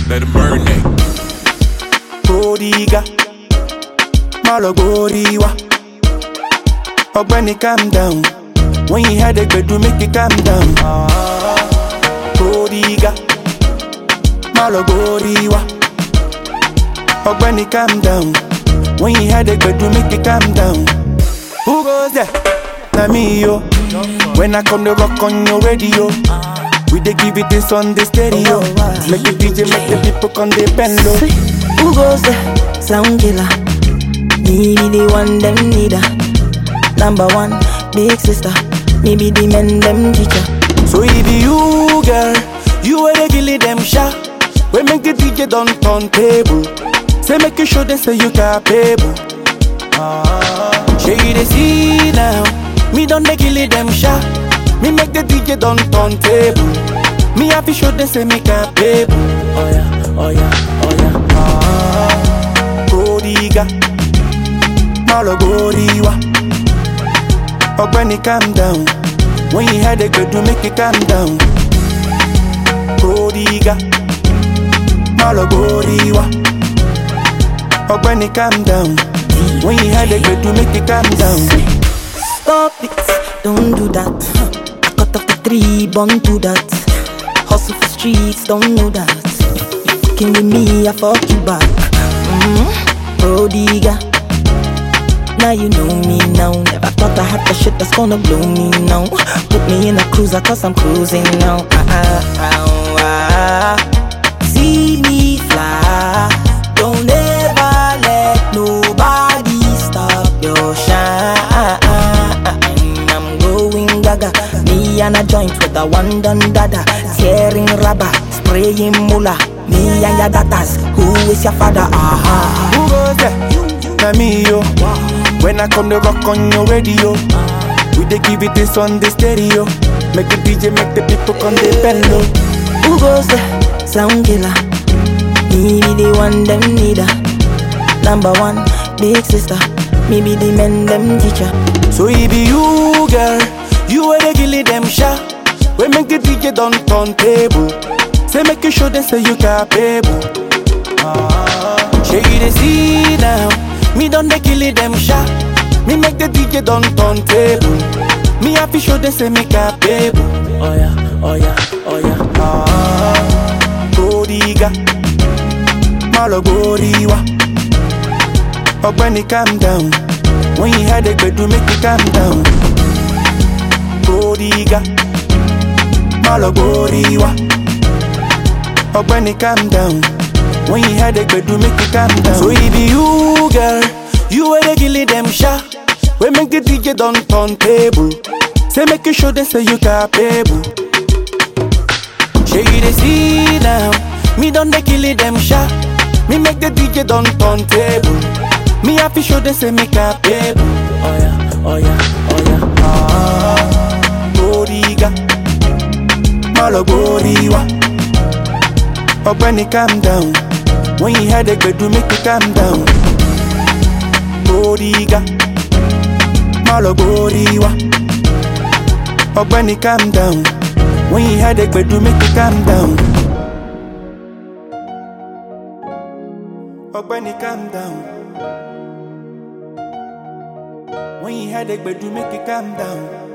Let it marinate. Prodiga, Malogoriwa. Ogbeni, calm down. When you had a bed, do make it calm down. Prodiga, Malogoriwa. Ogbeni, calm down. When you had a bed, do make it calm down. Who goes there? Na me, yo. When I come to rock on your radio, we dey give it this on the stereo. Make the DJ, make the people come they bend low. Who goes there? Sound killer. Me be the one them need her. Number one, big sister. Me be the men them teacher. So it be you, girl. You are the gilly them shot. We make the DJ don't turn table. Say make you show them say you capable. Show you the see now. Me don't the gilly them shot. Me make the DJ don't turn table. Me have to show them say me capable. Oh yeah, oh yeah, oh yeah. Prodiga, Malogoriwa. Ogbeni, calm down. When you had a good to make it calm down. Prodiga, Malogoriwa. Ogbeni, calm down. When you had a good to make it calm down. Stop it, don't do that. I cut off the 3, born to that. Hustle for streets, don't know that. You fucking with me, I fuck you back. Prodiga, now you know me now. Never thought I had the shit that's gonna blow me now. Put me in a cruiser cause I'm cruising now. See me fly. Don't ever let nobody stop your shine. I'm going gaga. Me and a joint with a one done dada. Tearing rubber, spraying mula. Me and your daughters, who is your father? Who goes there? Na me, yo. When I come to rock on your radio, we dey give it this on the stereo. Make the DJ, make the people come they bend low. Who goes there? Sound killer. Me be the one them need her. Number one, big sister. Me be the men them teacher. So it be you, girl. You are the gilly them shot. We make the DJ don't turn table. Say make you show them say you capable. Show you the see now. Me don't the kill it them shot. Me make the DJ don't turn table. Me have to show them say me capable. Oh yeah, oh yeah, oh yeah. Prodiga, Malogoriwa. Ogbeni, calm down. When you had a bed, do make it calm down. Prodiga, Malogoriwa. Ogbeni, calm down. When you had a bed, do make it calm down. So it be you, girl. You are the gilly them shot. We make the DJ don't turn table. Say make you show them say you capable. Show you the see now. Me don't the kill them shot. Me make the DJ don't turn table. Me have to show them say me capable. Oh yeah, oh yeah, oh yeah. Prodiga, Malogoriwa. Ogbeni, calm down. When you had a bed, do make it calm down. Prodiga, Malogoriwa. Ogbeni, calm down. When you had a bed, do make it calm down. Ogbeni, calm down. When you had a bed, do make it calm down.